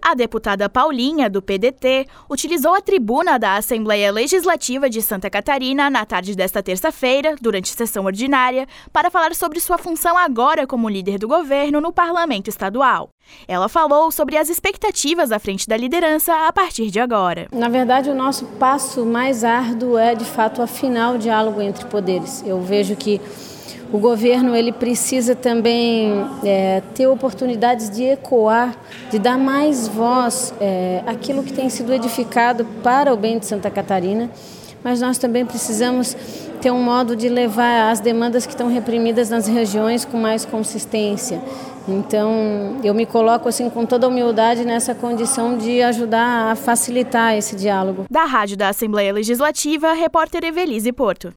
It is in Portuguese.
A deputada Paulinha, do PDT, utilizou a tribuna da Assembleia Legislativa de Santa Catarina na tarde desta terça-feira, durante sessão ordinária, para falar sobre sua função agora como líder do governo no Parlamento Estadual. Ela falou sobre as expectativas à frente da liderança a partir de agora. Na verdade, o nosso passo mais árduo é, de fato, afinar o diálogo entre poderes. Eu vejo que o governo ele precisa também ter oportunidades de ecoar, de dar mais voz àquilo que tem sido edificado para o bem de Santa Catarina, mas nós também precisamos ter um modo de levar as demandas que estão reprimidas nas regiões com mais consistência. Então, eu me coloco assim com toda a humildade nessa condição de ajudar a facilitar esse diálogo. Da Rádio da Assembleia Legislativa, repórter Evelise Porto.